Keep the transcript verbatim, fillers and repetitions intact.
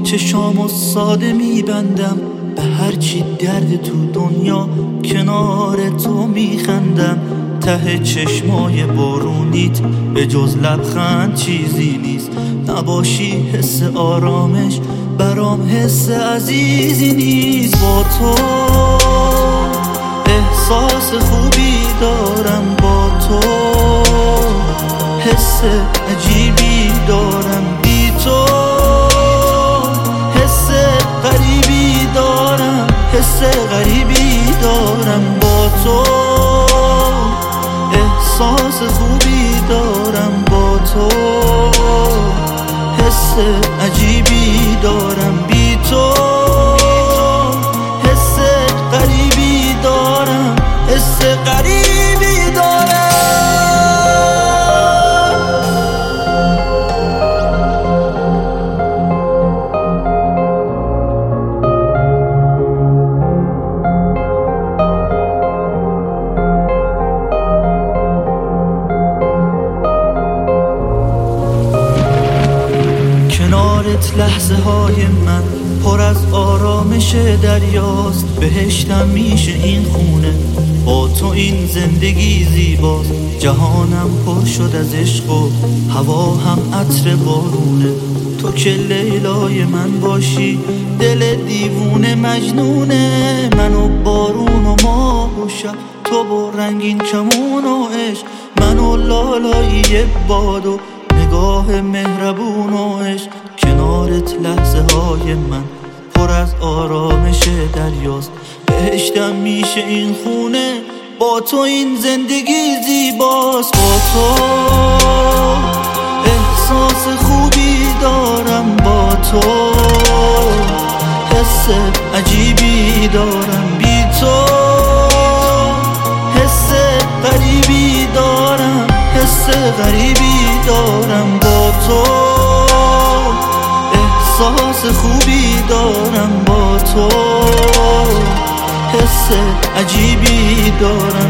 چشامو ساده میبندم به هرچی درد تو دنیا، کنار تو میخندم. ته چشمای بارونیت به جز لبخند چیزی نیست. نباشی حس آرامش برام حس عزیزی نیست. با تو احساس خوبی دارم، با تو حس عجیبی دارم، بی تو حس غریبی دارم، حس غریبی دارم. با تو احساس خوبی دارم، با تو حس عجیبی دارم، بی تو حس غریبی دارم، حس غریبی دارم. کنارت لحظه های من پر از آرامش دریاست. بهشتم میشه این خونه، با تو این زندگی زیباست. جهانم پر شد از عشق و هوا هم عطر بارونه. تو که لیلای من باشی دل دیوونه مجنونه. من و بارون و ماه و شب، تو با رنگین کمون و عشق. من و لالایی باد و نگاه مهربون و عشق. کنارت لحظه های من پر از آرامش دریاست. بهشتم میشه این خونه، با تو این زندگی زیباست. با تو احساس خوبی دارم، با تو حس عجیبی دارم، بی تو حس غریبی دارم، حس غریبی دارم. با تو احساس خوبی دارم، با تو حس عجیبی دارم.